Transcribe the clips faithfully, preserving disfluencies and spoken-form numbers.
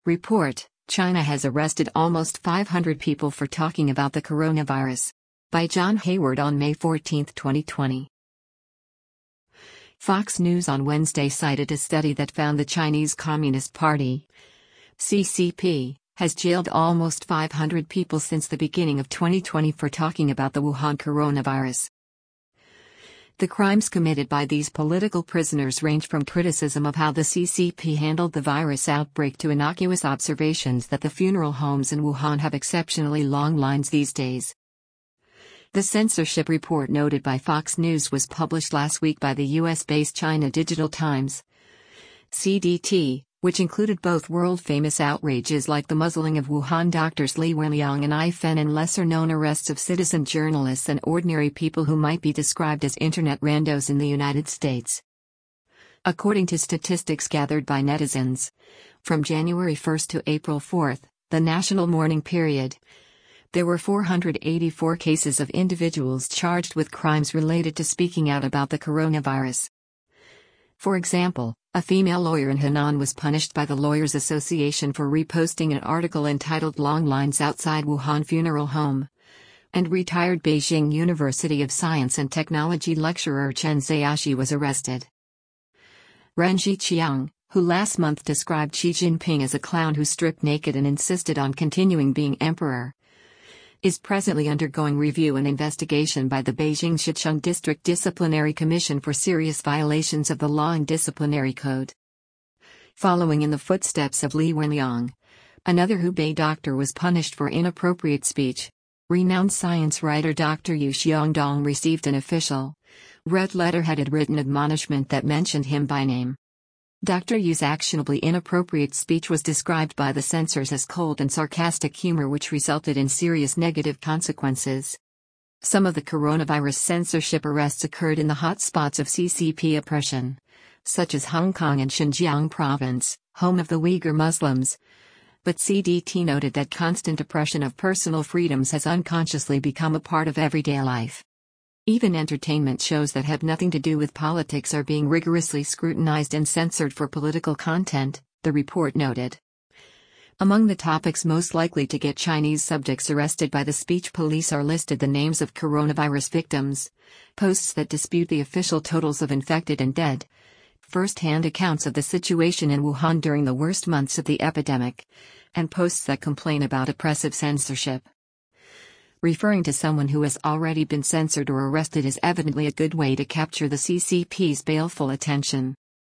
Report: China has arrested almost five hundred people for talking about the coronavirus. By John Hayward on May fourteenth, twenty twenty. Fox News on Wednesday cited a study that found the Chinese Communist Party, C C P, has jailed almost five hundred people since the beginning of twenty twenty for talking about the Wuhan coronavirus. The crimes committed by these political prisoners range from criticism of how the C C P handled the virus outbreak to innocuous observations that the funeral homes in Wuhan have exceptionally long lines these days. The censorship report noted by Fox News was published last week by the U S-based China Digital Times, C D T, which included both world-famous outrages like the muzzling of Wuhan doctors Li Wenliang and Ai Fen and lesser-known arrests of citizen journalists and ordinary people who might be described as internet randos in the United States. According to statistics gathered by netizens, from January first to April fourth, the national mourning period, there were four hundred eighty-four cases of individuals charged with crimes related to speaking out about the coronavirus. For example, a female lawyer in Henan was punished by the Lawyers Association for reposting an article entitled "Long Lines Outside Wuhan Funeral Home," and retired Beijing University of Science and Technology lecturer Chen Zhaoxi was arrested. Ren Zhiqiang, who last month described Xi Jinping as a clown who stripped naked and insisted on continuing being emperor, is presently undergoing review and investigation by the Beijing Sichuan District Disciplinary Commission for serious violations of the law and disciplinary code. Following in the footsteps of Li Wenliang, another Hubei doctor was punished for inappropriate speech. Renowned science writer Doctor Yu Xiongdong received an official, red letter-headed written admonishment that mentioned him by name. Doctor Yu's actionably inappropriate speech was described by the censors as cold and sarcastic humor, which resulted in serious negative consequences. Some of the coronavirus censorship arrests occurred in the hotspots of C C P oppression, such as Hong Kong and Xinjiang province, home of the Uyghur Muslims. But C D T noted that constant oppression of personal freedoms has unconsciously become a part of everyday life. Even entertainment shows that have nothing to do with politics are being rigorously scrutinized and censored for political content, the report noted. Among the topics most likely to get Chinese subjects arrested by the speech police are listed the names of coronavirus victims, posts that dispute the official totals of infected and dead, first-hand accounts of the situation in Wuhan during the worst months of the epidemic, and posts that complain about oppressive censorship. Referring to someone who has already been censored or arrested is evidently a good way to capture the C C P's baleful attention.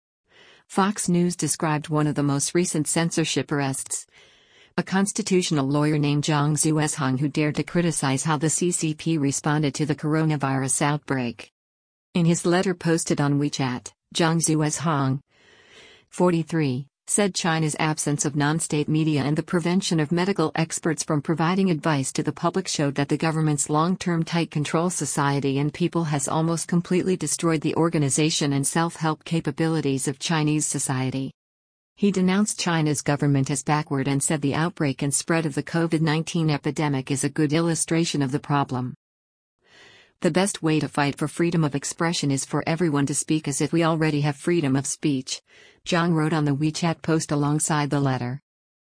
Fox News described one of the most recent censorship arrests, a constitutional lawyer named Zhang Zuozhong who dared to criticize how the C C P responded to the coronavirus outbreak. In his letter posted on WeChat, Zhang Zuozhong, forty-three, said China's absence of non-state media and the prevention of medical experts from providing advice to the public showed that the government's long-term tight control society and people has almost completely destroyed the organization and self-help capabilities of Chinese society. He denounced China's government as backward and said the outbreak and spread of the COVID nineteen epidemic is a good illustration of the problem. The best way to fight for freedom of expression is for everyone to speak as if we already have freedom of speech, Zhang wrote on the WeChat post alongside the letter.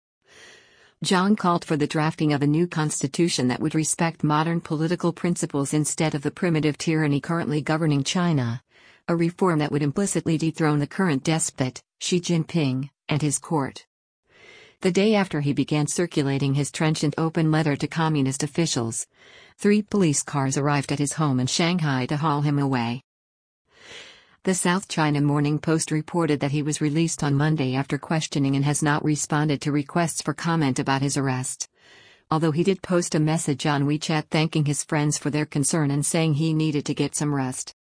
Zhang called for the drafting of a new constitution that would respect modern political principles instead of the primitive tyranny currently governing China, a reform that would implicitly dethrone the current despot, Xi Jinping, and his court. The day after he began circulating his trenchant open letter to communist officials, three police cars arrived at his home in Shanghai to haul him away. The South China Morning Post reported that he was released on Monday after questioning and has not responded to requests for comment about his arrest, although he did post a message on WeChat thanking his friends for their concern and saying he needed to get some rest.